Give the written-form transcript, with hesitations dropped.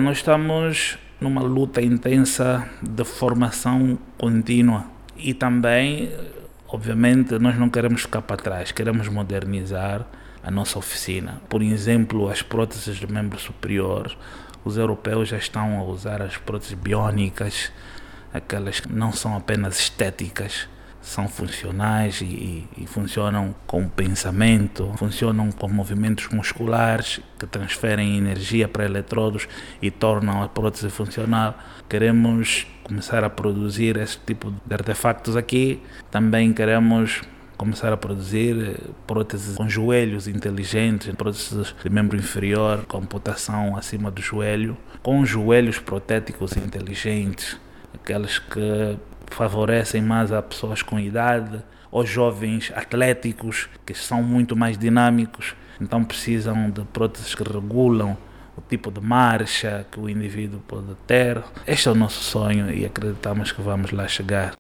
nós estamos numa luta intensa de formação contínua e também, obviamente, nós não queremos ficar para trás, queremos modernizar a nossa oficina. Por exemplo, as próteses de membro superior, os europeus já estão a usar as próteses biónicas, aquelas que não são apenas estéticas, são funcionais e funcionam com pensamento, funcionam com movimentos musculares que transferem energia para eletrodos e tornam a prótese funcional. Queremos começar a produzir esse tipo de artefactos aqui. Também queremos começar a produzir próteses com joelhos inteligentes, próteses de membro inferior com amputação acima do joelho, com joelhos protéticos inteligentes, aquelas que favorecem mais a pessoas com idade ou jovens atléticos que são muito mais dinâmicos, então precisam de próteses que regulam o tipo de marcha que o indivíduo pode ter. Este é o nosso sonho e acreditamos que vamos lá chegar.